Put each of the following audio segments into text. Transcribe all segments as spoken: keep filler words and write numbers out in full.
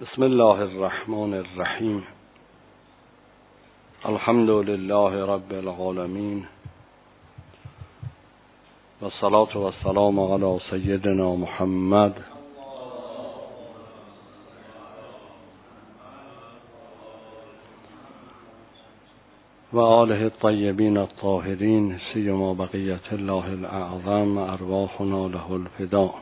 بسم الله الرحمن الرحیم. الحمد لله رب العالمین و الصلاة و السلام علی سیدنا محمد و آله الطیبین الطاهرین، سیما بقیت الله الاعظم، ارواحنا له الفداء.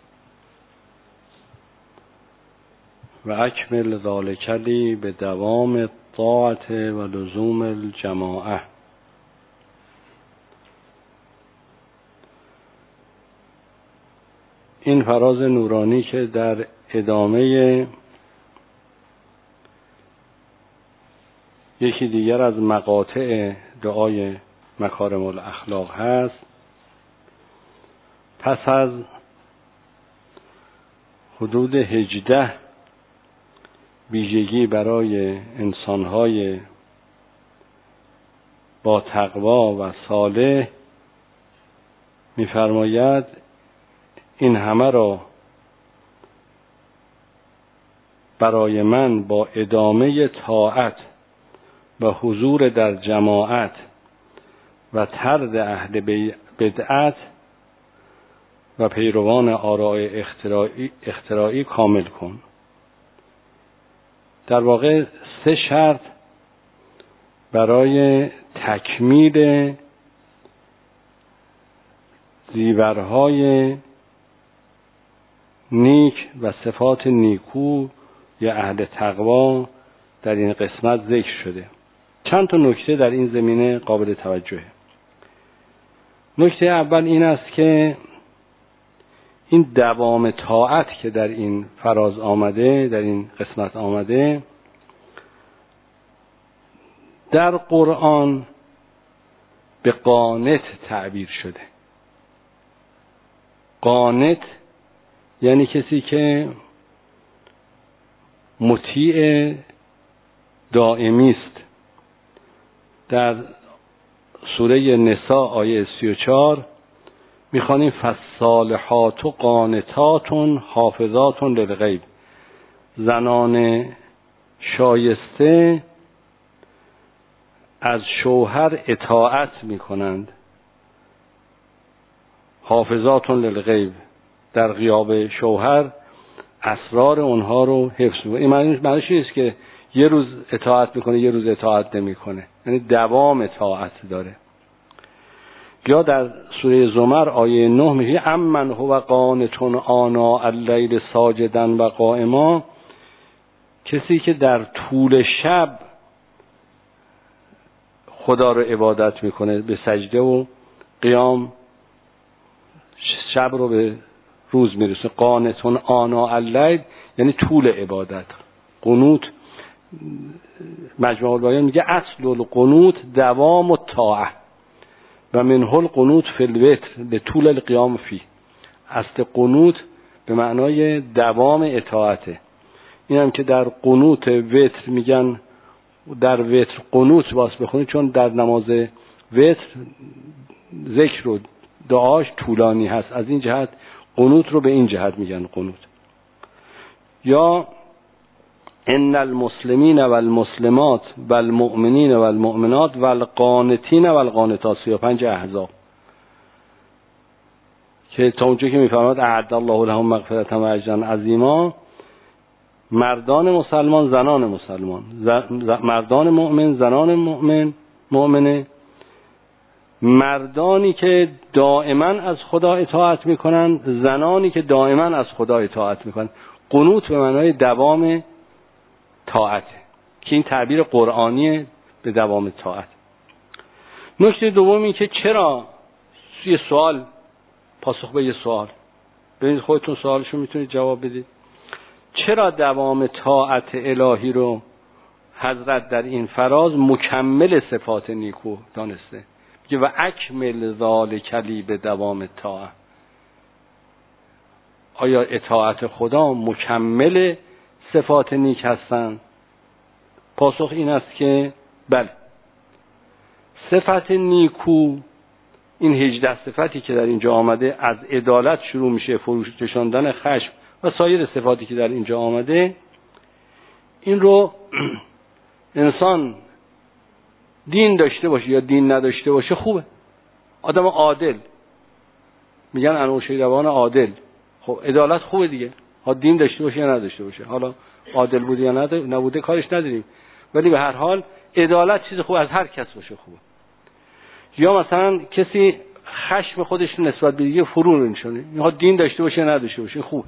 و اکمل ذالک لی به دوام الطاعت و لزوم الجماعه. این فراز نورانی که در ادامه یکی دیگر از مقاطع دعای مکارم الاخلاق هست، پس از حدود هجده ویژگی برای انسان‌های با تقوا و صالح می‌فرماید این همه را برای من با ادامه طاعت و حضور در جماعت و طرد اهل بدعت و پیروان آراء اختراعی, اختراعی کامل کن. در واقع سه شرط برای تکمیل زیورهای نیک و صفات نیکو یا اهل تقوا در این قسمت ذکر شده. چند تا نکته در این زمینه قابل توجهه. نکته اول این است که این دوام طاعت که در این فراز آمده، در این قسمت آمده، در قرآن به قانت تعبیر شده. قانت یعنی کسی که مطیع دائمی است. در سوره نساء آیه سی و چهار میخوانیم فالصالحات قانتات حافظات للغیب. زنان شایسته از شوهر اطاعت میکنند، حافظات للغیب، در غیاب شوهر اسرار اونها رو حفظ میکنه. این معنیش نیست که یه روز اطاعت میکنه یه روز اطاعت نمیکنه، یعنی دوام اطاعت داره. یا در سوره زمر آیه نه میگه امن هو قانتون آناء اللیل ساجدا و قائما، کسی که در طول شب خدا رو عبادت میکنه، به سجده و قیام شب رو به روز میرسه. قانتون آناء اللیل یعنی طول عبادت. قنوت، مجموع البیان میگه اصل القنوت دوام الطاعه و منه القنوت فی الوتر لطول القیام فی. اصل قنوت به معنای دوام اطاعته. این هم که در قنوت وتر میگن در وتر قنوت باز بخونید، چون در نماز وتر ذکر و دعاش طولانی هست، از این جهت قنوت رو به این جهت میگن قنوت. یا ان المسلمین و المسلمات و المؤمنین و المؤمنات و القانتین و القانتات، سی و پنج احزاب، که تا اونجا که میفرماد اعد الله لهم مغفرة و اجرا عظیما. مردان مسلمان، زنان مسلمان، مردان مؤمن، زنان مؤمن مؤمنه، مردانی که دائما از خدا اطاعت میکنن، زنانی که دائما از خدا اطاعت میکنن. قنوت به معنای دوام طاعت، که این تعبیر قرآنی به دوام طاعت. نکته دوم این که چرا، یه سوال پاسخ به یه سوال، ببینید خودتون سوالشو میتونید جواب بدید. چرا دوام طاعت الهی رو حضرت در این فراز مکمل صفات نیکو دانسته؟ میگه و اکمل ذالک لی به دوام طاعت. آیا اطاعت خدا مکمل صفات نیک هستند؟ پاسخ این است که بله. صفت نیکو، این هجده صفتی که در اینجا آمده، از عدالت شروع میشه، فروش نشاندن خشم و سایر صفاتی که در اینجا آمده، این رو انسان دین داشته باشه یا دین نداشته باشه خوبه. آدم عادل، میگن انوشیروان عادل. خب عدالت خوبه دیگه، ها دین داشته باشه یا نداشته باشه. حالا عادل بوده یا نبوده کارش نداریم، ولی به هر حال عدالت چیز خوب از هر کس باشه خوبه. یا مثلا کسی خشم خودش نسبت به دیگه فرو نشونه، یا دین داشته باشه یا نداشته باشه خوبه.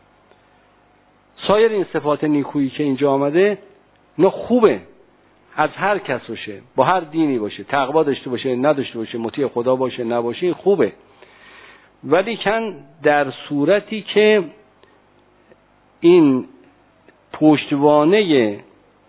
سایر این صفات نیکویی که اینجا آمده نه خوبه، از هر کس باشه، با هر دینی باشه، تقوا داشته باشه نداشته باشه، مطیع خدا باشه نباشه، خوبه. ولی کن در صورتی که این پشتوانه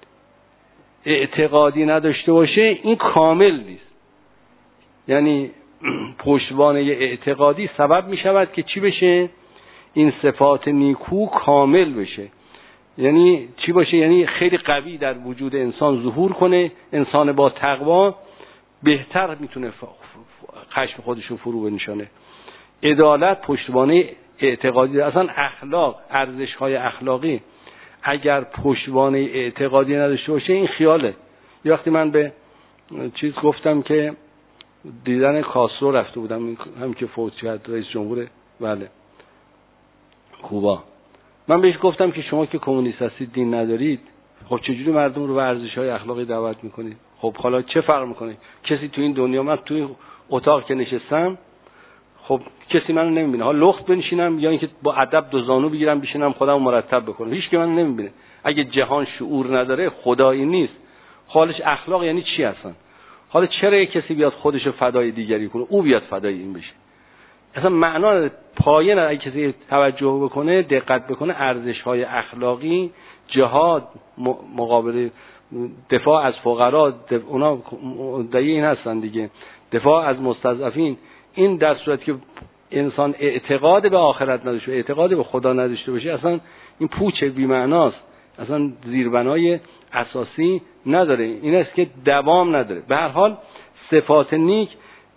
اعتقادی نداشته باشه این کامل نیست. یعنی پشتوانه اعتقادی سبب می شود که چی بشه؟ این صفات نیکو کامل بشه. یعنی چی باشه؟ یعنی خیلی قوی در وجود انسان ظهور کنه. انسان با تقوا بهتر میتونه خشم خودش رو فرو بنشانه. عدالت پشتوانه اعتقادی، اصلا اخلاق، ارزش های اخلاقی اگر پشتوانه اعتقادی نداشته باشه این خیاله. یه وقتی من به چیز گفتم که دیدن کاسترو رفته بودم، هم که فوت کرد، رئیس جمهور بله کوبا. من بهش گفتم که شما که کمونیست هستید دین ندارید، خب چجوری مردم رو به ارزش‌های اخلاقی دعوت میکنید؟ خب حالا چه فرق میکنه؟ کسی تو این دنیا، من تو این اتاق که نشستم خب کسی منو نمیبینه، ها لخت بنشینم یا اینکه با ادب دو زانو بگیرم بشینم خودم مرتب بکنم، هیچ کی منو نمیبینه. اگه جهان شعور نداره، خدایی نیست، خالص اخلاق یعنی چی اصلا؟ حالا چرا یک کسی بیاد خودشو فدای دیگری کنه، او بیاد فدای این بشه؟ اصلا معنا پایه نه. اگه کسی توجه بکنه، دقت بکنه، ارزش‌های اخلاقی، جهاد، مقابل دفاع از فقرا، اونا مدعی این هستن دیگه، دفاع از مستضعفین، این در صورتی که انسان اعتقاد به آخرت نداشته، اعتقاد به خدا نداشته باشه، اصلا این پوچ بی معناست، اصلا زیربنای اساسی نداره. این است که دوام نداره. به هر حال صفات نیک،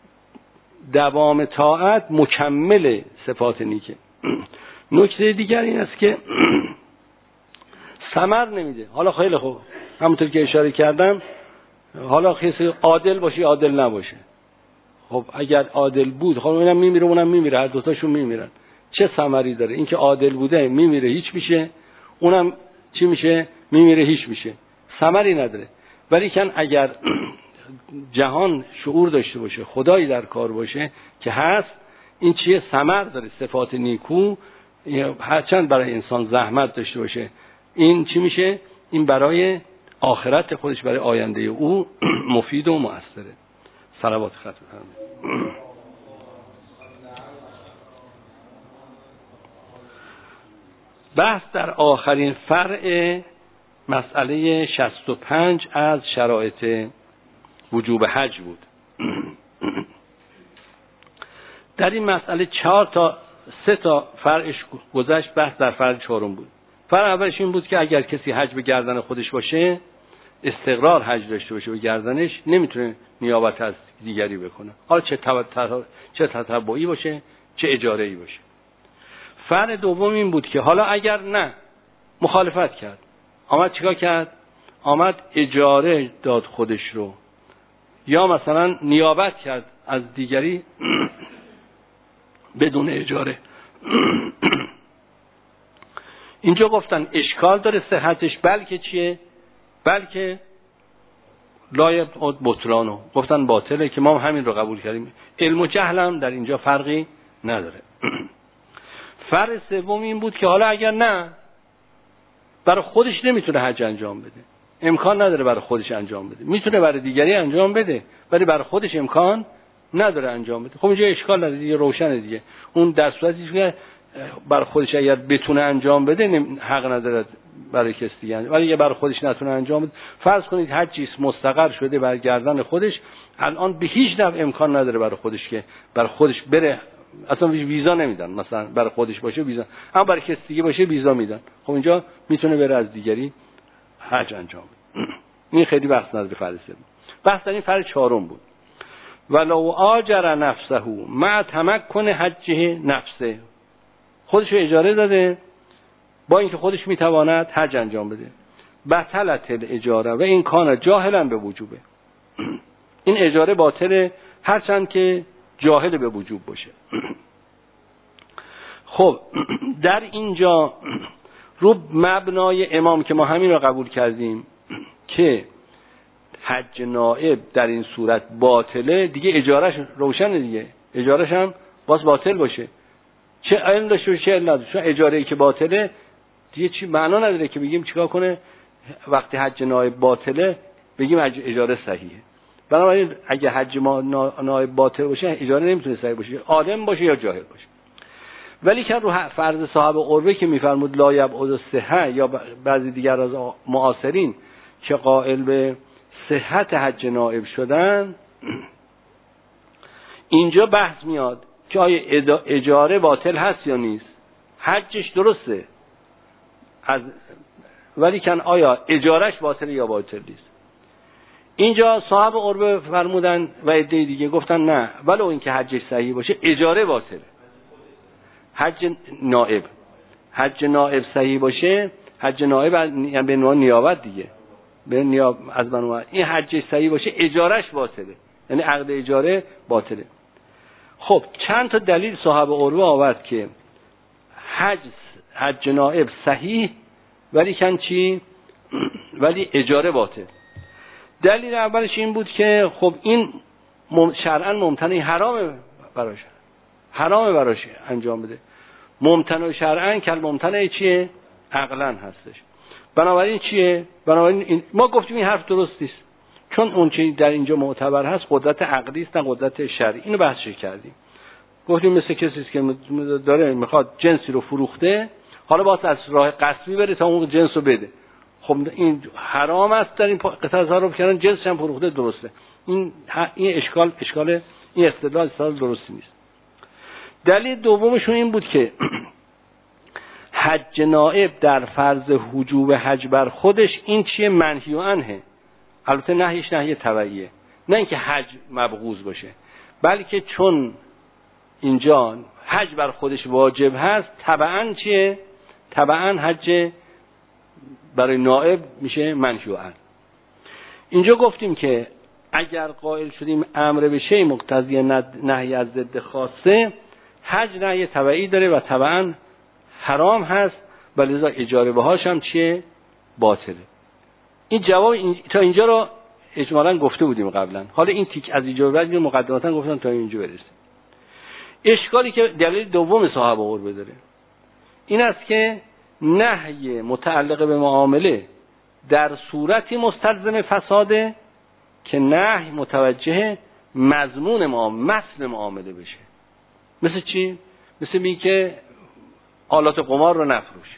دوام طاعت مکمل صفات نیکه. نکته دیگر این است که ثمر نمیده. حالا خیلی خوب، همونطور که اشاره کردم، حالا کسی عادل باشه عادل نباشه، خب اگر عادل بود خب اینم میمیره اونم میمیره، هر دوتاشون میمیرن، چه ثمری داره؟ این که عادل بوده میمیره هیچ میشه، اونم چی میشه؟ میمیره هیچ میشه، ثمری نداره. ولی کن اگر جهان شعور داشته باشه، خدایی در کار باشه که هست، این چیه؟ ثمر داره. صفات نیکو هرچند برای انسان زحمت داشته باشه، این چی میشه؟ این برای آخرت خودش، برای آینده او مفید و مؤثره. صلوات ختم کنم. بحث در آخرین فرع مسئله شصت و پنج از شرایط وجوب حج بود. در این مسئله چهار تا سه تا فرعش گذشت، بحث در فرع چهارم بود. فرع اولش این بود که اگر کسی حج به گردن خودش باشه، استقرار حج داشته باشه به گردنش، نمیتونه نیابت از دیگری بکنه، حالا چه تبع چه تتبعی باشه چه اجاره‌ای باشه. فرع دوم این بود که حالا اگر نه مخالفت کرد، آمد چیکار کرد؟ آمد اجاره داد خودش رو، یا مثلا نیابت کرد از دیگری بدون اجاره. اینجا گفتن اشکال داره صحتش، بلکه چیه؟ بلکه لایب بطلانو، گفتن باطله، که ما همین رو قبول کردیم. علم و جهل هم در اینجا فرقی نداره. فرق سوم این بود که حالا اگر نه، برای خودش نمیتونه حج انجام بده، امکان نداره برای خودش انجام بده، میتونه برای دیگری انجام بده ولی برای خودش امکان نداره انجام بده. خب اینجا اشکال نداره دیگه، روشنه دیگه. اون در صورتی که برای خودش اگر بتونه انجام بده، حق نداره برای کسی دیگه، ولی اگه برای خودش نتونه انجام بده، فرض کنید حجی مستقر شده بر گردن خودش، الان به هیچ نحو امکان نداره برای خودش که برای خودش بره، اصلا ویزا نمیدن، مثلا برای خودش باشه ویزا، اما برای کسی دیگه باشه ویزا میدن. خب اینجا میتونه بره از دیگری حج انجام بده. این خیلی بحث نداره. فرض سوم، بحث در این فرض چهارم بود. ولو آجر نفسه مع تمکن حجه نفسه، خودش اجاره داده با اینکه خودش میتواند حج انجام بده، بطلت الاجاره و این کان جاهلا به وجوبه. این اجاره باطله هرچند که جاهل به وجوب باشه. خب در اینجا رو مبنای امام که ما همین رو قبول کردیم که حج نائب در این صورت باطله، دیگه اجارش روشنه، دیگه اجارش هم باز باطل باشه، چه علم داشته چه علم نداشته. چون اجاره ای که باطله دیگه چی معنا نداره که بگیم چیکار کنه وقتی حج نائب باطله بگیم اجاره صحیحه. بنابراین اگه حج نائب باطل باشه اجاره نمیتونه صحیح باشه، عالم باشه یا جاهل باشه. ولی که رو فرض صاحب قربه که میفرمود لا یبعد الصحه یا بعضی دیگر از معاصرین که قائل به صحت حج نائب شدن، اینجا بحث میاد که آیا اجاره باطل هست یا نیست. حجش درسته از ولی کن آیا اجارش باطله یا باطل نیست. اینجا صاحب قربه فرمودن و عده دیگه گفتن نه، ولو اینکه حجش صحیح باشه اجاره باطله. حج نائب حج نائب صحیح باشه، حج نائب یعنی به عنوان نیابت دیگه، به نیاب از بنو این حجش صحیح باشه اجارش باطله، یعنی عقد اجاره باطله. خب چند تا دلیل صاحب قربه آورد که حج حج نائب صحیح ولی کن چی ولی اجاره باطل. دلیل اولش این بود که خب این شرعاً ممتنع حرامه براش، حرامه براش انجام بده. ممتنع شرعاً کل ممتنع چیه؟ عقلاً هستش. بنابراین چیه؟ بنابراین این ما گفتیم این حرف درست نیست، چون اون چیزی در اینجا معتبر هست قدرت عقلی است نه قدرت شرعی. اینو بحثش کردیم، گفتیم مثل کسی که داره میخواد جنسی رو فروخته، حالا باید از راه قصبی بره تا اون جنس رو بده. خب این حرام است در این قطعه تصرف کردن، جنسش هم فروخته درسته. این این اشکال اشکال این استدلال استدلال درستی نیست. دلیل دومشون این بود که حج نائب در فرض وجوب حج بر خودش این چیه؟ منهی عنه. البته نهیش نهی تبعیه، نه اینکه حج مبغوض باشه، بلکه چون اینجا حج بر خودش واجب هست تبعاً چیه؟ تبعاً حج برای نائب میشه منهی عنه. اینجا گفتیم که اگر قائل شدیم امر به شیء مقتضی نهی از ضد خاصه، حج نهی تبعی داره و تبعاً حرام هست و لذا اجاره بهاش هم چیه؟ باطله. این جواب این... تا اینجا رو اجمالاً گفته بودیم قبلا. حالا این تیک از اینجا بعد مقدماتاً گفتم تا اینجا برسیم. اشکالی که دلیل دوم صاحب قربه داره این است که نهی متعلق به معامله در صورتی مستلزم فساده که نهی متوجه مضمون معامله متن معامله بشه. مثل چی؟ مثل می که آلات قمار رو نفروش،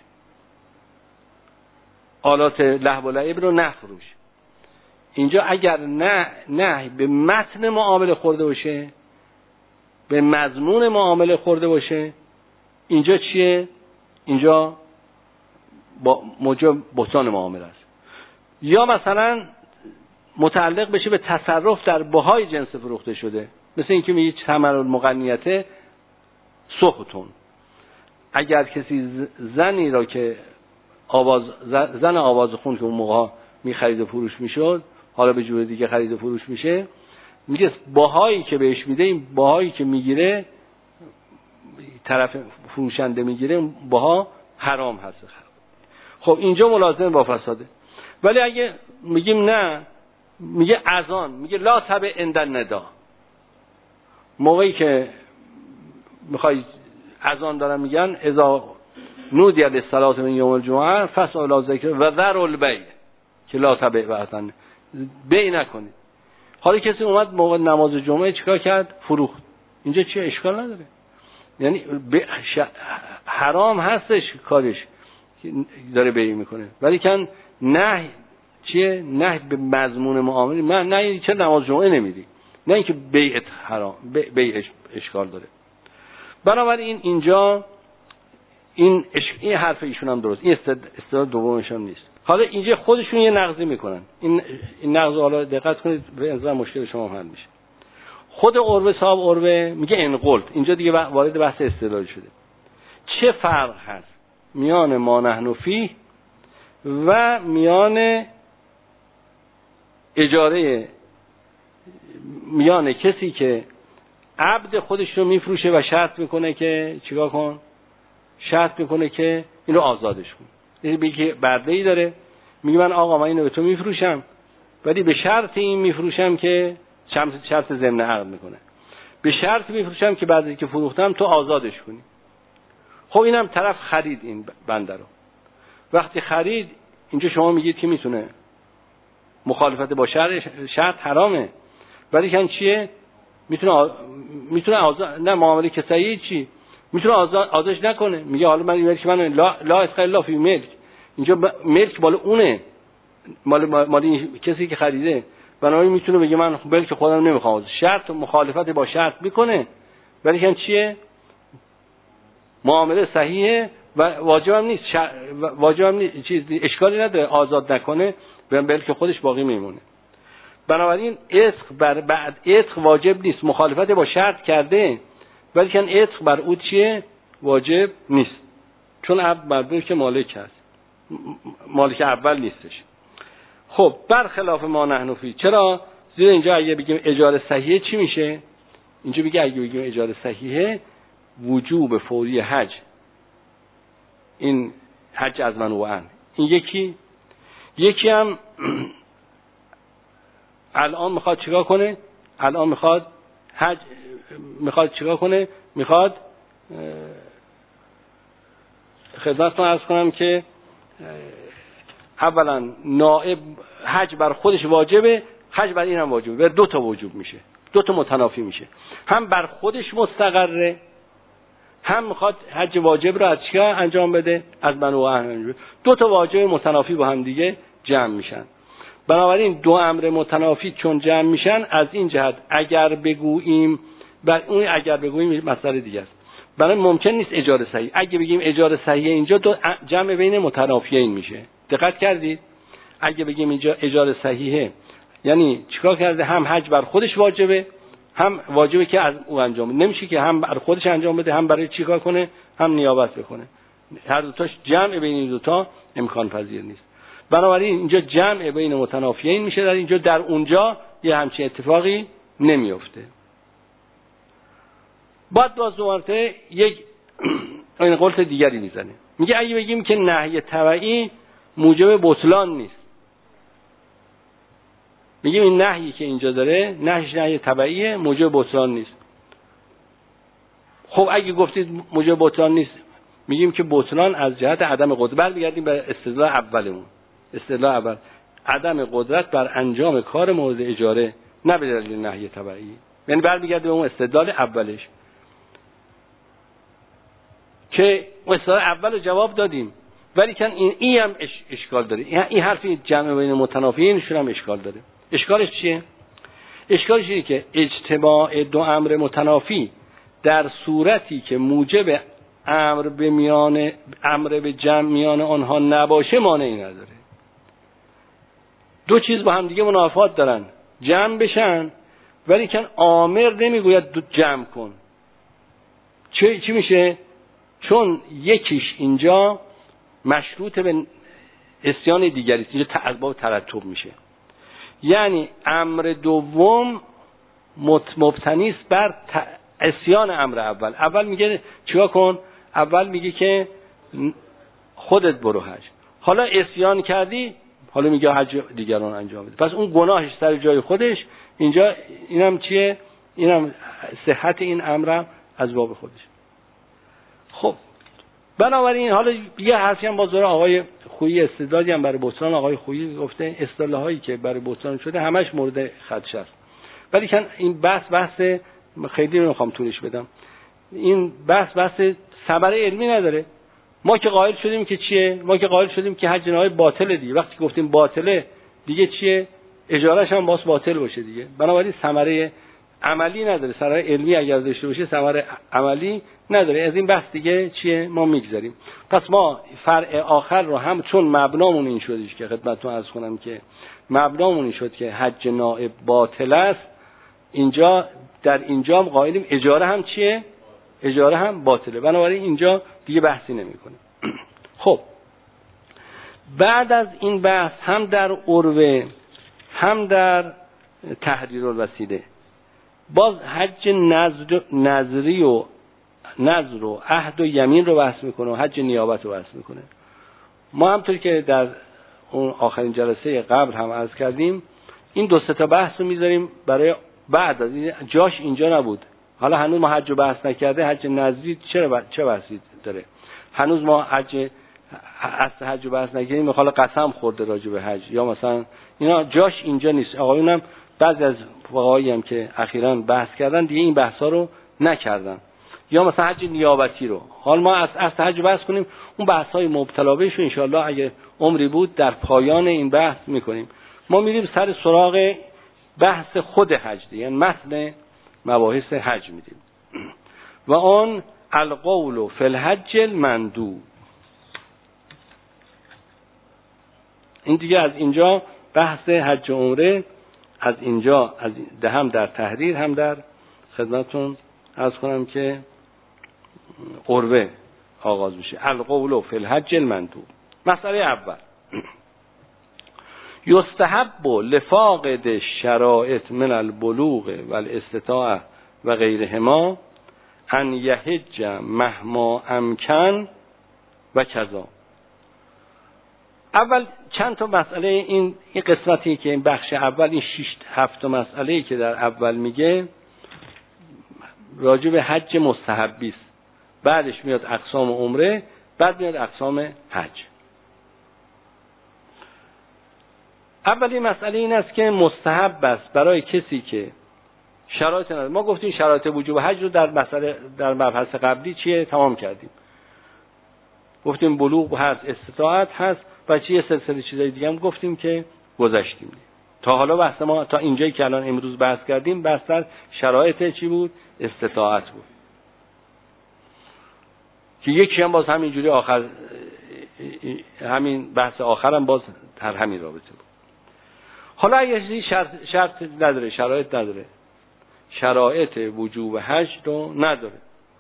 آلات لهو و لعب رو نفروش. اینجا اگر نه نه به متن معامله خورده باشه، به مضمون معامله خورده باشه، اینجا چیه؟ اینجا با موجب بطلان معامله است. یا مثلا متعلق بشه به تصرف در بهای جنس فروخته شده، مثل اینکه میگه ثمر المغنیته سخطون. اگر کسی زنی را که آواز زن آواز خون که اون موقع می‌خرید و فروش میشد، حالا به جور دیگه خرید و فروش میشه، میگه بهایی که بهش میده، این بهایی که میگیره طرف فروشنده میگیره، بها حرام هست. خب اینجا ملازم با فساده. ولی اگه میگیم نه، میگه اذان، میگه لا تبع عند الندا، موقعی که میخوای اذان دارن میگن اذا نودی للصلاه من یوم الجمعه فاسعوا الی ذکر و ذروا البیع، که لا تبع بعضا بیع نکنید. حالا کسی اومد موقع نماز جمعه چیکار کرد؟ فروخت. اینجا چه اشکال نداره، یعنی حرام هستش کارش داره بیع میکنه، ولی کن نه چیه؟ نه به مضمون معامله. من نه چه نماز جمعه نمیدی، نه اینکه بیعت حرام، بیع اشکال داره. بنابراین اینجا این اش... این حرف ایشون هم درست، این استدلال دومشون نیست. حالا اینجا خودشون یه نقضی میکنن. این این نقض حالا دقت کنید به نظر مشکل شما حل میشه. خود قربه صاحب قربه میگه ان قلت، اینجا دیگه وارد بحث استدلال شده. چه فرق هست میان ما نحن فیه و میان اجاره، میان کسی که عبد خودش رو میفروشه و شرط میکنه که چیکار کن؟ شرط میکنه که اینو آزادش کن. این میگه برده‌ای داره، میگه من آقا من اینو به تو میفروشم، ولی به شرط این میفروشم که شرط ضمن عقد میکنه، به شرط میفروشم که بعد از اینکه فروختم تو آزادش کنی. خب اینم طرف خرید این بنده رو. وقتی خرید، اینجا شما میگید که میتونه مخالفت با شرط، شرط حرامه، ولی کن چیه؟ میتونه آ... میتونه آزاد، نه معامله کسایی چی؟ میتونه آزاد آزادش نکنه. میگه حالا من ملک من لا لا اسخ الا فی ملک، اینجا ب... ملک مال اونه، مال مال کسی که خریده، بنابراین میتونه بگه من ملک خودم نمیخوام. شرط مخالفت با شرط میکنه، ولی کن چیه؟ معامله صحیحه و واجبم نیست، شر... واجبم نیست، چیز اشکالی نداره آزاد نکنه، بلکه خودش باقی میمونه. بنابراین عتق بر بعد عتق واجب نیست، مخالفت با شرط کرده، ولی کن عتق بر او چیه؟ واجب نیست، چون عبد بر که مالک هست، مالک اول نیستش. خب برخلاف ما نحن فی، چرا؟ زیرا اینجا اگه بگیم اجاره صحیحه چی میشه؟ اینجا بگه اگه بگیم اجاره صحیحه، وجوب فوری حج، این حج از من و عن، این یکی یکی هم الان میخواد چیکار کنه؟ الان میخواد حج، میخواد چیکار کنه؟ میخواد خدمتتون عرض کنم که اولا نائب حج بر خودش واجبه، حج بر این هم واجبه، دو تا وجوب میشه، دو تا متنافی میشه، هم بر خودش مستقره، هم میخواد حج واجب رو از چیا انجام بده؟ از من و اهل. دو تا واجب متنافی با هم دیگه جمع میشن. بنابراین دو امر متنافی چون جمع میشن، از این جهت اگر بگوییم، بر اون اگر بگوییم مسئله دیگه است. برای ممکن نیست اجاره صحیح. اگه بگیم اجاره صحیح، اینجا دو جمع بین متنافیین میشه. دقت کردید؟ اگه بگیم اینجا اجاره صحیحه، یعنی چیکار کرده؟ هم حج بر خودش واجبه، هم واجبه که از او انجام بده. نمیشه که هم بر خودش انجام بده، هم برای چیکار کنه؟ هم نیابت بکنه. هر دو تاش جمع بین این دو تا امکان پذیر نیست. بنابراین اینجا جمع بین متنافیین میشه، در اینجا، در اونجا یه همچین اتفاقی نمیفته. بعد باز دوباره یک این قولت دیگری میزنه، میگه اگه بگیم که نهی تبعی موجب بطلان نیست، میگیم این نهیی که اینجا داره نهیش نهی تبعیه، موجب بطلان نیست. خب اگه گفتید موجب بطلان نیست، میگیم که بطلان از جهت عدم قدرت. برمیگردیم به استدلال اولمون. استدلال اول عدم قدرت بر انجام کار مورد اجاره، نه به دلیل نهی تبعی. یعنی برمیگرده به اون استدلال اولش که استدلال اول رو جواب دادیم، ولی کن این این هم اش اشکال داره. این حرفی جمع بین متنافیینشون هم اشکال داره. اشکالش چیه؟ اشکالش اینه که اجتماع دو امر متنافی در صورتی که موجب امر به میان امر به جمع میان آنها نباشه مانعی نداره. دو چیز با هم دیگه منافات دارن، جمع بشن، ولی کن آمر نمیگوید جمع کن. چی چی میشه؟ چون یکیش اینجا مشروط به عصیان دیگری است، اینجا تعبا ترتب میشه. یعنی امر دوم مبتنی است بر عصیان امر اول. اول میگه چیکار کن؟ اول میگه که خودت برو حج، حالا عصیان کردی، حالا میگه حج دیگران انجام بده. پس اون گناهش سر جای خودش. اینجا اینم چیه؟ اینم صحت این امر از باب خودش. خب بنابراین حالا یه حرفی هم باز داره آقای خویی، استدلالی هم برای بطلان آقای خویی گفته، اصطلاحایی که برای بطلان شده همش مورد خدشه است. ولی کن این بحث بحث خیلی نمیخوام طولش بدم، این بحث بحث ثمره علمی نداره. ما که قائل شدیم که چیه؟ ما که قائل شدیم که حج نهایی باطله دیگه. وقتی گفتیم باطله دیگه چیه؟ اجارهش هم باز باطل باشه دیگه. بنابراین ثمره عملی نداره. ثمره علمی اگر داشته باشه ثمره عملی نداره. از این بحث دیگه چیه؟ ما میگذاریم. پس ما فرع آخر رو هم چون مبنامون این شدش که خدمتتون عرض کنم که مبنامون این شد که حج نائب باطل است، اینجا در اینجا قائلیم اجاره هم چیه؟ اجاره هم باطله. بنابراین اینجا دیگه بحثی نمی‌کنیم. خب بعد از این بحث هم در عروه هم در تحریر الوسیله باز حج نظر نظری و نظر و عهد و یمین رو بحث میکنه و حج نیابت رو بحث میکنه. ما همطور که در اون آخرین جلسه قبل هم عرض کردیم این دو سه تا بحث رو میذاریم برای بعد، جاش اینجا نبود. حالا هنوز ما حج رو بحث نکرده، حج نظری چرا چه بحثی داره؟ هنوز ما حج اصل حج رو بحث نکردیم، حالا قسم خورده راجع به حج یا مثلا اینا جاش اینجا نیست. آقایونم بعضی از فقهایی هم که اخیراً بحث کردن دیگه این بحثا رو نکردن، یا مثلا حج نیابتی رو. حال ما از اصل حج بحث کنیم، اون بحث‌های مبتلا بهش رو ان شاء الله اگه عمری بود در پایان این بحث میکنیم. ما میریم سر سراغ بحث خود حج، یعنی متن مباحث حج میدیم و آن القول فی الحج المندوب. این دیگه از اینجا بحث حج و عمره از اینجا از هم در تحریر هم در خدمتتون عرض کنم که عروه آغاز میشه. القول فی الحج المندوب. مسئله اول، یستحب لفاقد الشرائط من البلوغ و الاستطاعه و غیرهما ان یحج مهما امکن و کذا. اول چند تا مسئله این این قسمتی که این بخش اول این شش هفت مسئله‌ای که در اول میگه راجع به حج مستحبی است، بعدش میاد اقسام عمره، بعد میاد اقسام حج. اولین مسئله این است که مستحب است برای کسی که شرایط نداره. ما گفتیم شرایط وجوب حج رو در مسئله در مبحث قبلی چیه تمام کردیم. گفتیم بلوغ هست، استطاعت هست و چیه سلسله چیزای دیگه هم گفتیم که گذاشتیم. تا حالا بحث ما تا اینجایی که الان امروز بحث کردیم بحث در شرایط چی بود؟ استطاعت بود که یکی هم باز همینجوری آخر همین بحث آخرم باز در همین رابطه بود. حالا اگه شرط, شرط نداره، شرایط نداره، شرایط وجوب حج رو نداره،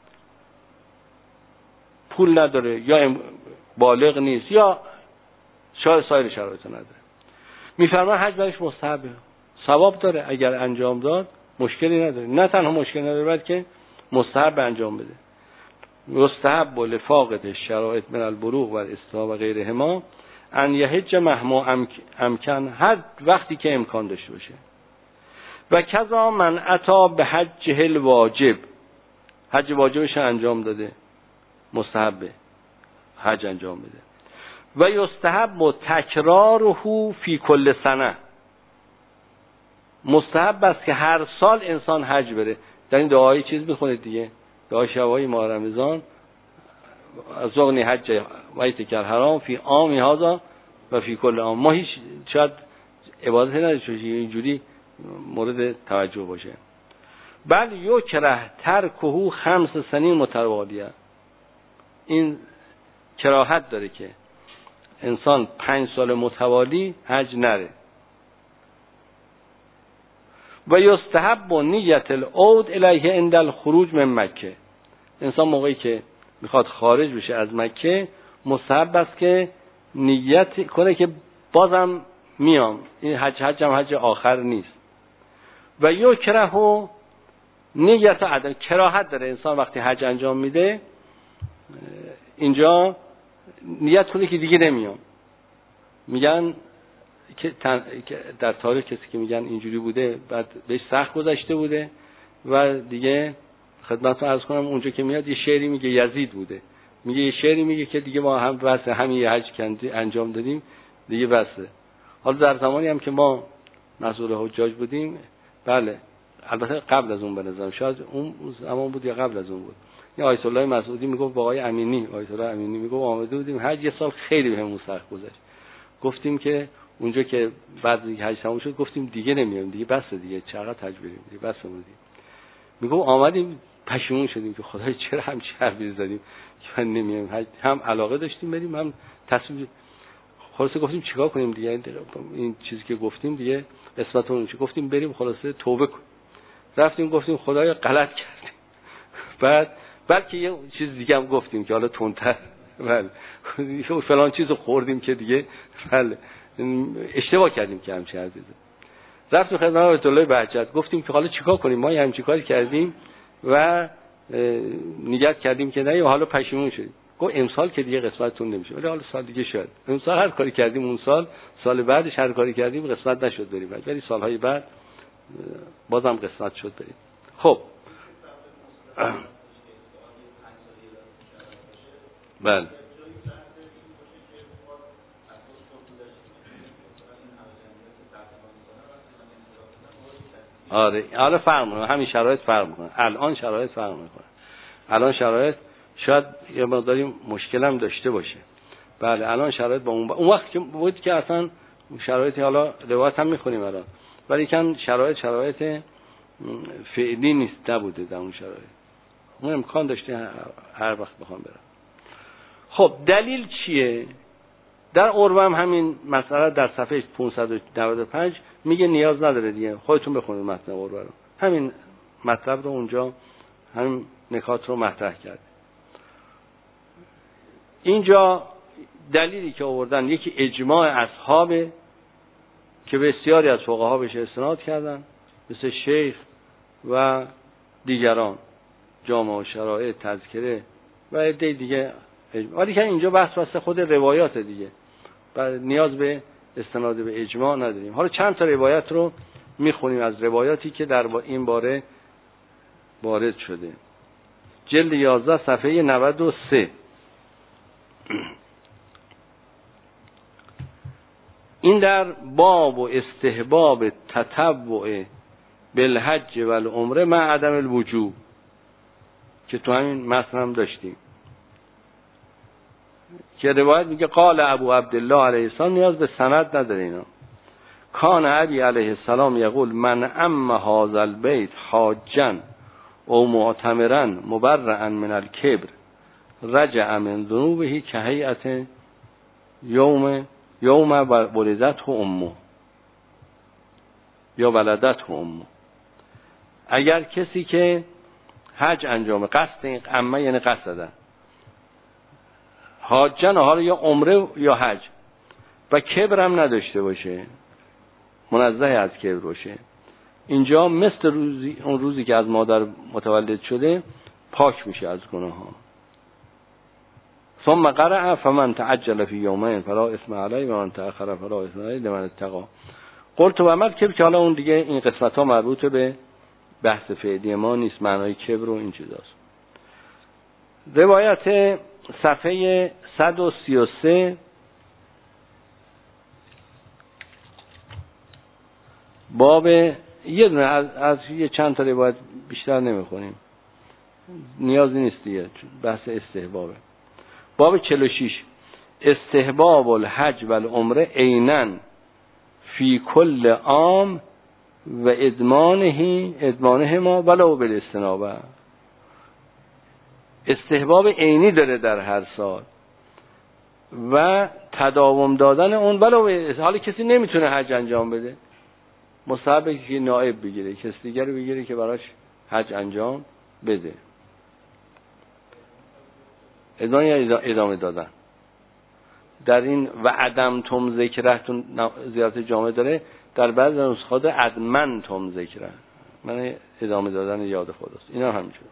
پول نداره یا بالغ نیست یا شاید سایر شرایط نداره، میفرمان حج برایش مستحبه، ثواب داره، اگر انجام داد مشکلی نداره. نه تنها مشکل نداره بلکه مستحب انجام بده. مستحب لفاقد الشرائط من البلوغ و الاستطاعه و غیرهما ان یحج مهما امکن، هر وقتی که امکان داشته باشه. و کذا من اتی به حج الواجب، حج واجبش انجام داده مستحبه حج انجام بده. و یستحب تکراره فی کل سنه، مستحب است که هر سال انسان حج بره. در این دعای چیز بخونید دیگه، دعای شبای ماه رمضان، از اغنی حج بیتک الحرام فی عام هذا و فی کل عام. ما هیچ شاید عبادت نداشته اینجوری مورد توجه باشه. بل یکره ترکه خمس سنین متوالیه، این کراهت داره که انسان پنج سال متوالی حج نره. و یستحب نیت العود الیه عند الخروج من مکه، انسان موقعی که میخواد خارج بشه از مکه مستحب است که نیت کنه که بازم میام، این حج حج هم حج آخر نیست. و یکره نیت عدم، کراهت داره انسان وقتی حج انجام میده اینجا نیت کنه که دیگه نمیام. میگن که در تاریخ کسی که میگن اینجوری بوده، بعد بهش سخت گذشته بوده و دیگه خدمتتون عرض کنم اونجا که میاد یه شعری میگه یزید بوده، میگه یه شعری میگه که دیگه ما هم بس همین یه حج کندی انجام دادیم دیگه بسه. حالا در زمانی هم که ما مسئول حجاج بودیم، بله البته قبل از اون به نظرم شاید اون زمان بود یا قبل از اون بود، یا آیت الله مسعودی میگفت با آقای امینی، آیت الله امینی میگفت آمده بودیم حج، یه سال خیلی بهمون سخت گذشت. گفتیم که اونجا که بعد دیگه حج تموم شد گفتیم دیگه نمیایم دیگه، بس دیگه چقدر حج بریم دیگه بس بودیم. میگم آمدیم پشیمون شدیم که خدای چرا هم چه حرفی زدیم که من نمیایم حج، هم علاقه داشتیم بریم هم تصمیم خلاصه گفتیم چیکار کنیم دیگه، این چیزی که گفتیم دیگه قسمت اون چی گفتیم بریم خلاصه توبه کنیم. رفتیم گفتیم خدایا غلط کردیم. بعد بلکه یه چیز دیگه هم گفتیم که حالا تندتر بله فلان چیزو خوردیم که دیگه بله اشتباه کردیم که همچین عزیزه. رفتیم خدمت آیت الله بهجت گفتیم که حالا چیکار کنیم، ما همچین کاری کردیم و نیت کردیم که نه، حالا پشیمون شدیم. گفت امسال که دیگه قسمتتون نمیشه، ولی حالا سال دیگه شاید. امسال هر کاری کردیم اون سال، سال بعدش هر کاری کردیم قسمت نشد بریم، ولی سالهای بعد بازم قسمت شد بریم. خب بله آره حالا فرق میکنه، همین شرایط فرق میکنه، الان شرایط فرق میکنه، الان شرایط شاید یه مقداری مشکل هم داشته باشه. بله الان شرایط با اون با... اون وقت که بود که اصلا شرایطی، حالا روایت هم میخونیم الان، ولی کن شرایط شرایط فعلی نیست، نبوده در اون شرایط، اون امکان داشته هر وقت بخوام برم. خب دلیل چیه؟ در عربه هم همین مسئله در صفحه پانصد و نود و پنج میگه نیاز نداره دیگه، خودتون بخونید متن عربه رو، همین مطلب رو اونجا همین نکات رو مطرح کرد. اینجا دلیلی که آوردن یکی اجماع اصحابه که بسیاری از فقها بهش استناد کردن، مثل شیخ و دیگران، جامع و شرایع، تذکره و عده دیگه، ولی که اینجا بحث واسه خود روایات دیگه، نیاز به استناد به اجماع نداریم. حالا چند تا روایت رو میخونیم از روایاتی که در این باره وارد شده. جلد یازده صفحه نود و سه. این در باب و استحباب تطوع بالحج و العمره مع عدم الوجوب که تو همین متن هم داشتیم که روایت میگه قال ابو عبدالله علیه السلام، نیاز به سند نداره اینا، کان ابی علیه السلام یقول من اما هذا البیت حاجا او معتمرا مبرئا من الکبر رجع من ذنوبه که هیئت یوم یوم ولدته امه یا ولدته امه. اگر کسی که حج انجام قصد این امه یعنی قصدن حاجن حالا یا عمره یا حج و کبر هم نداشته باشه، منزه از کبر باشه، اینجا مثل روزی اون روزی که از مادر متولد شده پاک میشه از گناه ها. ثم قرأ فمن تعجل فی یومین فلا اثم علیه و من تأخر فلا اثم علیه لمن اتقى. قلت و عمل کبر که حالا اون دیگه این قسمت ها مربوط به بحث فعلی ما نیست، معنای کبر و این چیزاست. روایت صفحه صد و سی و سه باب یه دونه از, از یه چند تا روایت بیشتر نمیخونیم، نیازی نیست دیگه، بحث استحبابه. باب چهل و شش استحباب الحج و العمره عیناً فی کل عام و ادمانه ادمانه ما ولو بالاستنابه. استحباب عینی داره در هر سال و تداوم دادن اون ولو حالا کسی نمیتونه حج انجام بده، مستحبه که نائب بگیره، کسی دیگر رو بگیره که براش حج انجام بده. ادامه ادامه دادن در این و عدم تم ذکرتون زیارت جامعه داره، در بعضی نسخات عدمن تم ذکره، من ادامه دادن یاد خداست. اینا همینجور.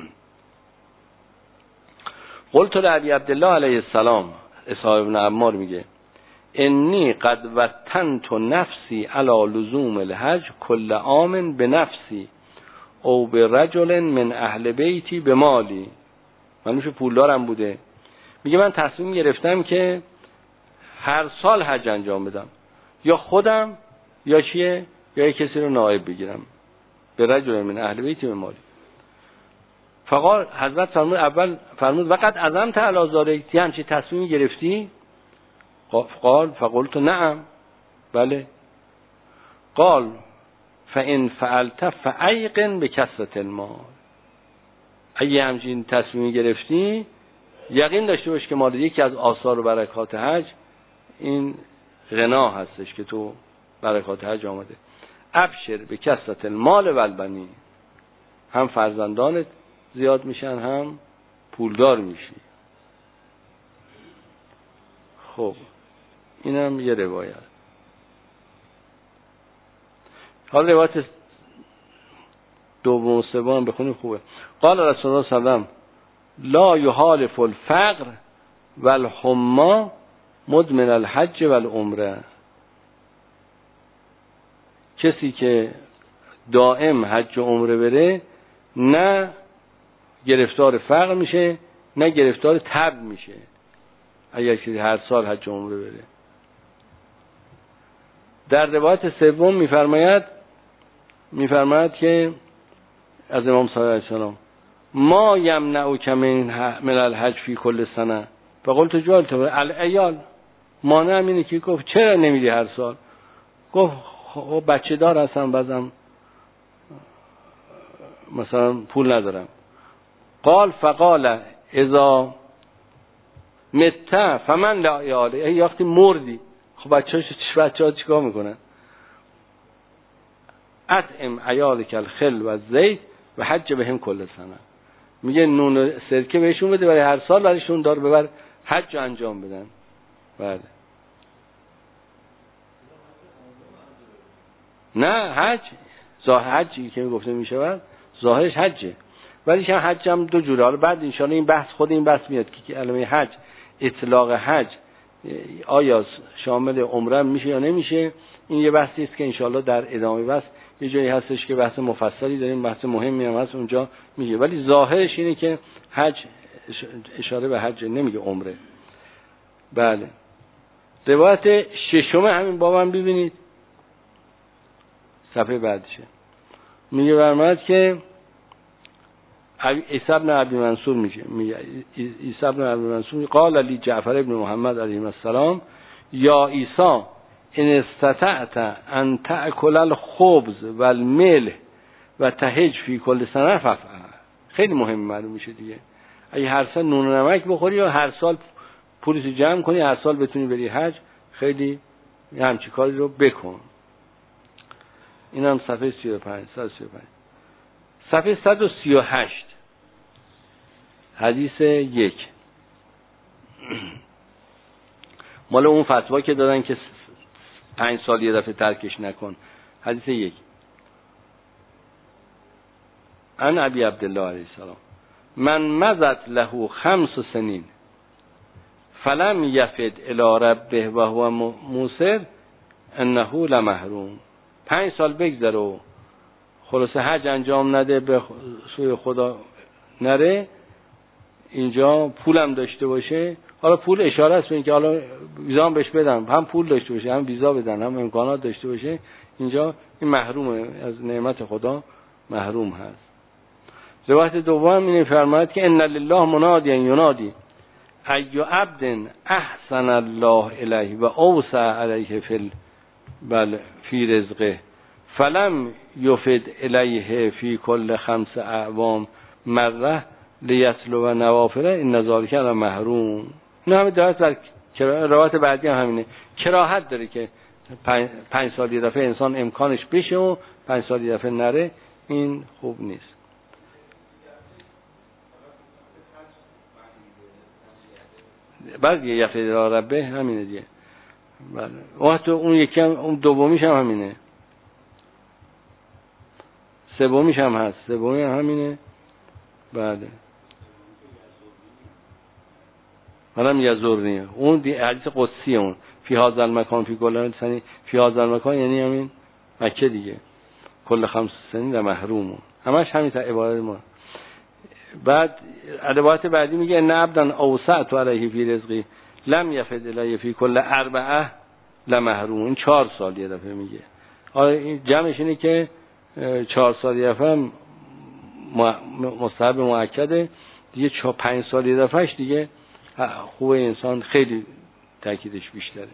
قلت لعبی عبدالله علیه السلام، اسحاق ابن عمار میگه انی قد وطنت نفسی علی لزوم الحج کل عام بنفسی او برجل من اهل بیتی بمالی. منوش پولدارم بوده، میگه من تصمیم گرفتم که هر سال حج انجام بدم، یا خودم یا چیه یا کسی رو نائب بگیرم، به رجل من اهل بیتی بمالی. فقال حضرت فرمود اول فرمود وقت عزمت علی ذلک، همچین تصمیم گرفتی؟ قال فقلت نعم، بله. قال فان فعلت فایقن بکثرة المال، اگه همچین تصمیم گرفتی یقین داشته باش که مال یکی از آثار و برکات حج این غنا هستش که تو برکات حج آمده. ابشر بکثرة المال و البنین، هم فرزندانت زیاد میشن هم پولدار میشی. خب اینم یه روایت. حالا روایت دوم و سوم بخونیم خوبه. قال رسول الله صلی الله علیه و سلم لا یحالف الفقر والحما مدمن الحج والعمره. کسی که دائم حج و عمره بره نه گرفتار فقر میشه نه گرفتار تب میشه اگر کسی هر سال حج و عمره بره. در روایت سوم میفرماید میفرماید که از امام صلی الله علیه و سلم ما یمنعک من الحج فی کل سنه فقلت جالت العیال. مانع اینه که گفت چرا نمیدی هر سال؟ گفت خب بچه دار هستم بعضم مثلا پول ندارم. قال فقال اذا مت فمن لا یاله. ای وقتی مردی خب بچه‌ها بچه‌ها چیکار میکنن؟ اطعم عیالک الخل و الزیت و حج بهم کل سنه. میگه نون و سرکه بهشون بده برای هر سال برایشون دار ببر حج انجام بدن. بله نه حج ظاهر حجی که گفته میشه ظاهرش حجه ولی هم حج هم دو جوره. حالا بعد ان شاء الله این بحث خود این بحث میاد که کلمه حج اطلاق حج آیا شامل عمره میشه یا نمیشه. این یه بحثی است که ان شاء الله در ادامه بحث یه جایی هستش که بحث مفصلی داریم، بحث مهمی هم هست اونجا میگه، ولی ظاهرش اینه که حج اشاره به حج نمیگه عمره. بله روایت ششم همین باب هم ببینید صفحه بعدشه. میگه فرمود که عیسی بن ابی منصور میگه میگه عیسی بن ابی منصور قال علی جعفر ابن محمد علیه السلام یا عیسی ان استطعت ان تأکل الخبز والملح و تحج فی کل سنه فافعل. خیلی مهم معلوم میشه دیگه. اگه هر سال نون و نمک بخوری یا هر سال پولیسو جمع کنی هر سال بتونی بری حج، خیلی همچین کاری رو بکن. این هم صفحه سی و پنج صد و سی و پنج. صفحه صد و سی و هشت حدیث یک مال اون فتوا که دادن که پنج سال یه دفعه ترکش نکن. حدیث یک ان ابی عبدالله علیه السلام من مزت له خمس سنین فلم یفد الی ربه و هو موسر انه لمحروم. پنج سال بگذره و خلاص حج انجام نده، به سوی خدا نره، اینجا پولم داشته باشه. حالا پول اشاره است به اینکه حالا ویزا هم بهش بدن، هم پول داشته باشه، هم ویزا بدن، هم امکانات داشته باشه، اینجا این محرومه، از نعمت خدا محروم هست. روایت دوم این فرماید که ان لله منادی ینادی ای عبد احسن الله الیه و اوسع علیه فی بل فی رزقه فلم یفد الیه فی کل خمس اعوام مره لیطلب نوافل ان ذلک محروم. نه همین درست در روایت بعدی هم همینه. کراهت داره که پنج, پنج سال یه دفعه انسان امکانش بشه و پنج سال یه دفعه نره، این خوب نیست. بعد یه یفید را ربه همینه دیگه. بله وقت اون یکی هم اون دومیش هم همینه، سومیش هم هست، سومی هم همینه. بله منم یزورنیه اون دی حدیث قدسی اون فی هذا المکان فی کل سنی فی هذا المکان یعنی همین مکه دیگه، کل خمس سنین و محروم، همش همین تا عبارت ما. بعد روایت بعدی میگه ان عبدن اوسعت علیه فی رزقی لم یفد الیه فی کل اربعه لمحروم. این چهار سال یه دفعه میگه. حالا این جمعش اینه که چهار سال یه دفعه مستحب مؤکده دیگه، چهار پنج سال یه دفعهش دیگه خوب انسان خیلی تاکیدش بیشتره.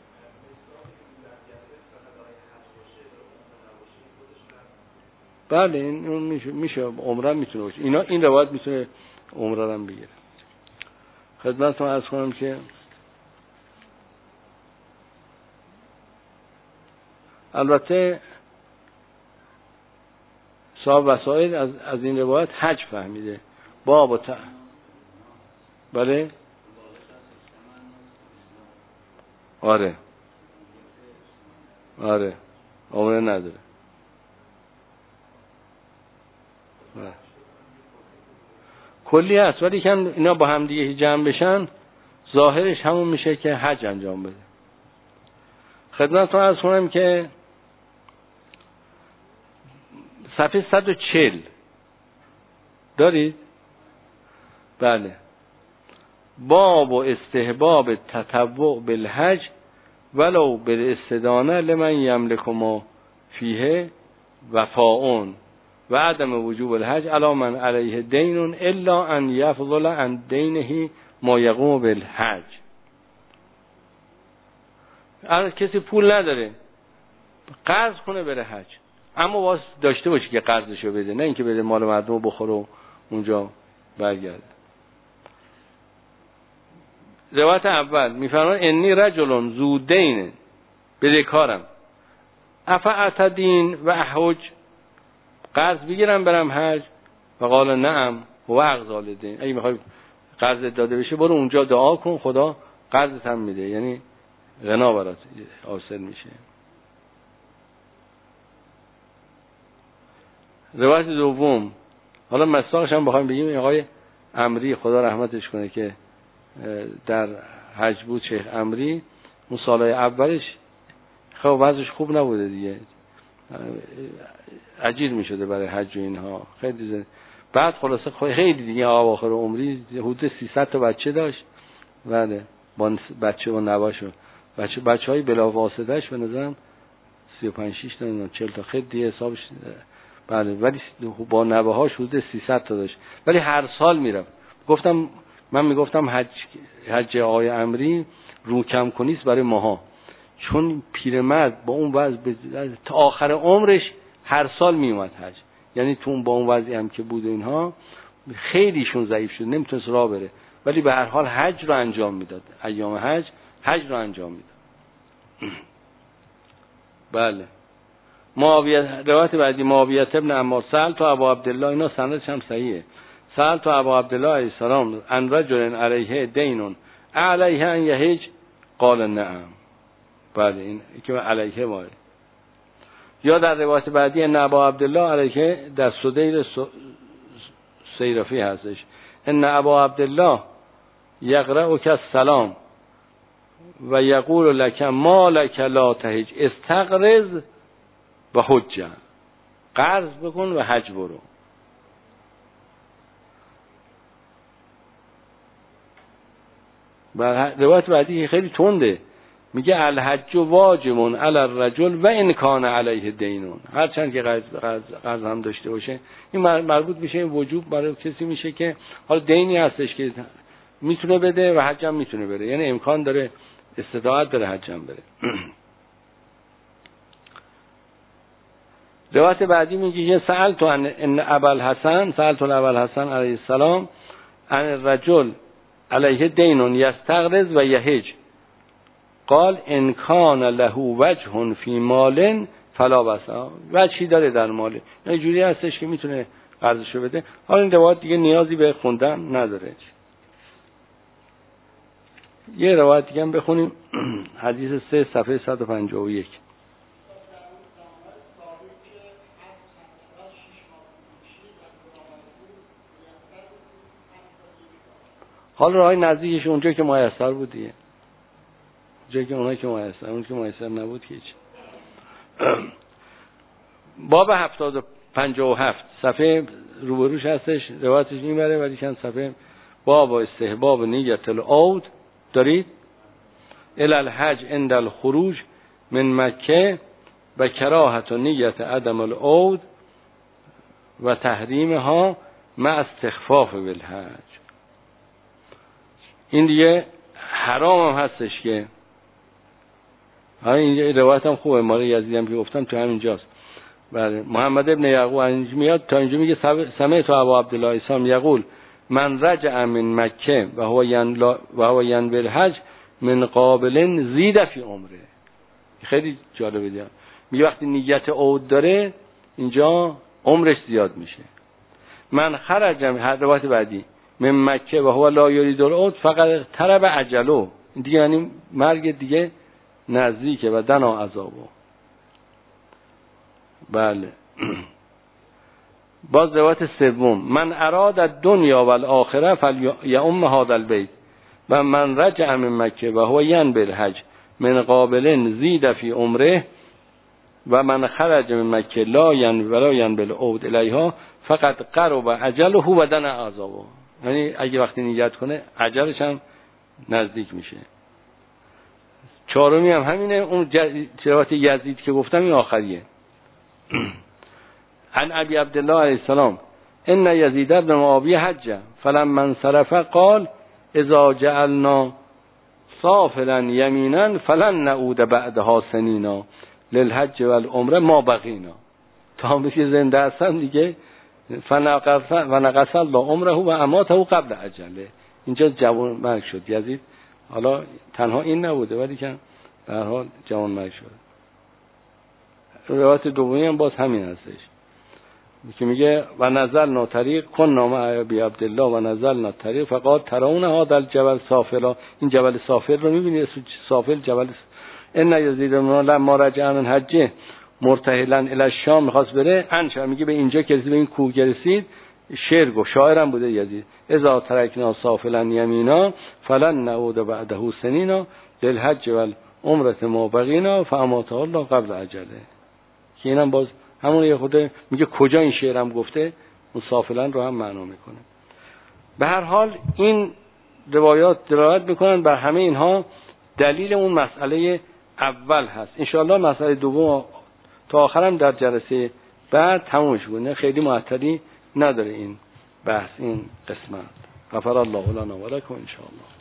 بله این میشه میشه عمره میتونه باشه. اینا این روایت میتونه عمره هم بگیره. خدمتتون عرض کنم که البته صاحب وسائل از از این روایت حج فهمیده. باب تا بله آره آره عمره نداره. آره. کلی هست ولی که اینا با هم دیگه جمع بشن ظاهرش همون میشه که حج انجام بده. خدمتتون عرض کنم که صفحه صد و چهل دارید؟ بله. باب و استحباب تطوع بالحج ولو بالاستدانه لمن یملک ما فیه وفاء و عدم وجوب الحج علی من علیه دین الا ان یفضل عن دینه ما یقوم بالحج. اگر کسی پول نداره قرض کنه بره حج، اما واسه داشته باشه که قرضشو بده، نه اینکه بده مال مردم بخوره و اونجا برگرده. روایت اول میفرمان انی رجل ذو دین، بدهکارم، افاعتدین و احج، قرض بگیرم برم حج؟ و قال نعم و اغزال دین، اگه میخوای قرض داده بشه برو اونجا دعا کن خدا قرضت هم میده، یعنی غنا برات حاصل میشه. روایت دوم، حالا مصداقش هم بخوایم بگیم، این آقای عمری خدا رحمتش کنه که در حج بود، شیخ عمری، اون سالهای اولش خب وضعش خوب نبوده دیگه، اجیر میشده برای حج و اینها، خیلی زن. بعد خلاصه خیلی دیگه اواخر عمری حدود سیصد تا بچه داشت، بله، با بچه و نواشو، بچه بچهای بلاواسطه‌اش به نظرم سی و پنج شش تا نه چهل تا خیلی دیگه حسابش، بله، ولی با نوه‌هاش حدود سیصد تا داشت، ولی هر سال میرفت. گفتم من میگفتم حج حج آقای عمری رو کم کنیست برای ماها، چون پیرمرد با اون وضع تا آخر عمرش هر سال میومد حج، یعنی تو با اون وضعی هم که بود اینها خیلیشون ضعیف شد، نمیتونست راه بره، ولی به هر حال حج رو انجام میداد، ایام حج حج رو انجام میداد. بله. معاویه، روایت بعدی، معاویه ابن عمار سأل تو ابو عبدالله، اینا سندش هم صحیحه، سأل تو ابو عبدالله علیه السلام ان رجل علیه دین علیه ان یحج قال نعم. بله، این که علیه وارد. یا در روایت بعدی ان ابو عبدالله علیه، در سدیر سیرفی هستش، ان ابو عبدالله یقرأک السلام و یقول لک ما لک لا تحج استقرض و حج، قرض بکن و حج برو. و روایت بعدی خیلی تنده، میگه الحج واجب علی الرجل و ان کان علیه دینون، هر چند که قرض قرض هم داشته باشه این مربوط میشه، این وجوب برای کسی میشه که حالا دینی هستش که میتونه بده و حج هم میتونه بره، یعنی امکان داره، استطاعت داره حج هم بره. روایت بعدی میگه سأل تو ان ابوالحسن، سأل تو ابوالحسن علیه السلام ان الرجل علیه دینون یستقرض و یحج قال ان کان له وجه فی مال فلا بأس، وجهی داره در مال، یعنی جوری هستش که میتونه قرضشو بده. حالا این روایت دیگه نیازی به خوندن نداره. یه روایت دیگه هم بخونیم، حدیث سه صفحه صد و پنجاه و یک. حالا راهی نزدیکش اونجا که میسر بود دیگه، جایی که اونایی که میسر، اون که میسر نبود هیچ. باب هفتاد و پنجاه و هفت صفحه روبروش هستش، روایتش میبره ولی چند صفحه. باب استحباب نیت العود دارید الی الحج عند الخروج من مکه و کراهت و نیت عدم العود و تحریمها مع استخفاف بالحج. این دیگه حرام هم هستش که، این روایت هم خوبه، مال یزیدی هم که گفتم تو همین جاست. بله، محمد ابن یعقوب اینجا میاد، تا اینجا میگه سمعت ابو عبدالله ایسام یقول من رجع من مکه و هو ین و هو ین بالحج من قابل زید فی عمره. خیلی جالبه دیگه، میگه وقتی نیت عود داره اینجا عمرش زیاد میشه. من خرج، روایت بعدی، من مکه و هو لا یرید العود فقط طلب عجلو، این دیگه یعنی مرگ دیگه نزدیکه و دنا عذابه. بله. باز روایت سوم، من اراد الدنیا و الاخره فلیؤم هذا البیت و من رجع من مکه و هو ینبی الحج من قابل زید فی عمره و من خرج من مکه لا ینبی ولا ینبی العود الیها فقط قرب اجله و دنا عذابه. یعنی اگه وقتی نیت کنه اجلش هم نزدیک میشه. چهارمی هم همینه، اون روایت یزید که گفتم این آخریه. عن ابی عبدالله علیه السلام ان یزید بن معاویه حج فلما انصرف قال اذا جعلنا صافلا یمینا فلن نعود بعدها سنینا للحج والعمره ما بقینا. تا هم که زنده هستن دیگه فنقص و نقص الله عمره و اماته قبل اجله. اینجا جوان مرگ شد یزید. حالا تنها این نبوده ولی که به هر حال جوان مرگ شد. روایت دومی هم باز همین هستش که میگه و نزلنا طریق کن نام ابی عبدالله و نزلنا طریق فقط ترون هذا الجبل صافلا. این جبل صافل رو میبینی؟ صافل جبل ان یزید لما رجع من حجه مرتحلا الی الشام میخواست بره انشا میگه به اینجا که به این کوه رسید شعر گفت، شاعرم بوده یزید، اذا ترکنا صافلا یمینا فلن نعود بعده سنینا للحج والعمره ما بقینا فاماته الله قبل اجله. که اینم باز همون یه خود میگه کجا این شعرم گفته، اون صافلا رو هم معنا میکنه. به هر حال این روایات دلالت میکنن بر همه اینها دلیل اون مسئله اول هست. انشاءالله مسئله دوم تا آخرم در جلسه بعد تموم شونه، خیلی معطلی نداره این بحث این قسمت. غفر الله لنا و لکم ان شاء الله.